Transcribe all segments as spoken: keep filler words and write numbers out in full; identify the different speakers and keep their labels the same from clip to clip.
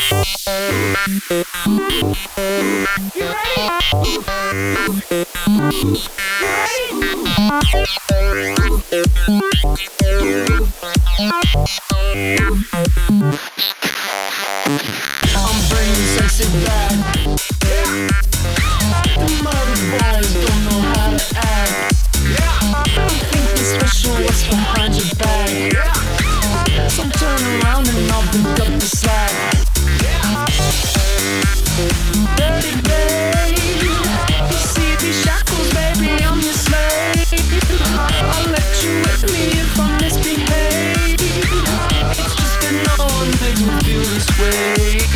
Speaker 1: bringing sexy back. The mother boys don't know how to act. Don't think it's special what's behind your back. So turn around and I'll pick up the slack. Dirty babe, you see these shackles, baby, I'm your slave. I'll let you with me if I misbehave. It's just that no one makes me feel this way.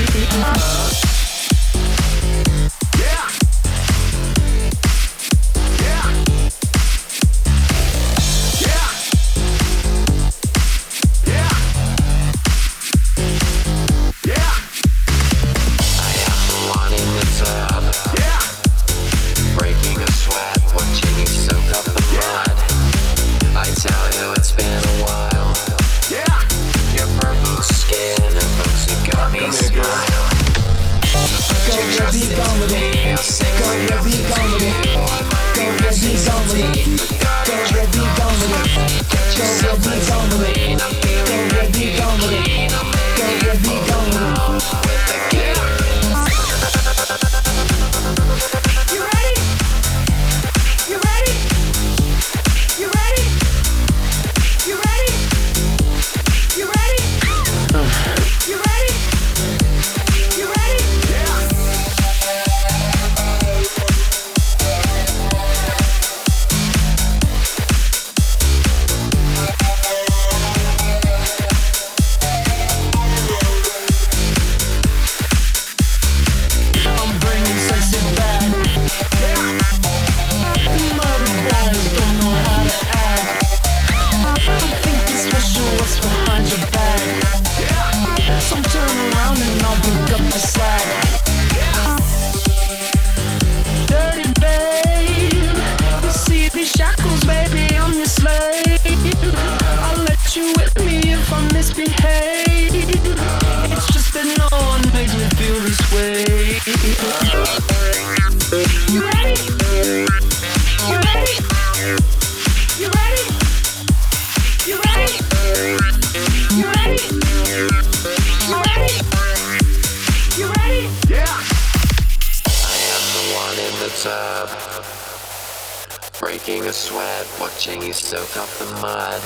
Speaker 2: Breaking a sweat, watching you soak up the mud.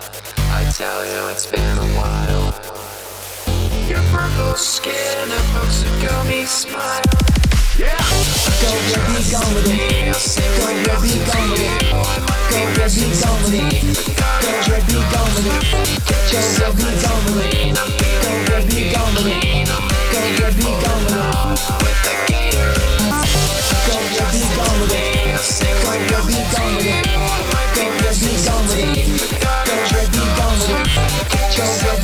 Speaker 2: I tell you it's been a while. Your purple skin evokes a gummy smile. Yeah.
Speaker 1: Go Rebby, go with it. Go Rebby, go with it. Go Rebby, go with it. Go Rebby, go with it. Go Rebby, go with it. Go Rebby, go with it. Go Rebby, go with it.
Speaker 2: With the gator.
Speaker 1: Go Rebby, go with it. Go Rebby, go with it. Go Rebby, go with it. Go Rebby, go with it. Go Rebby.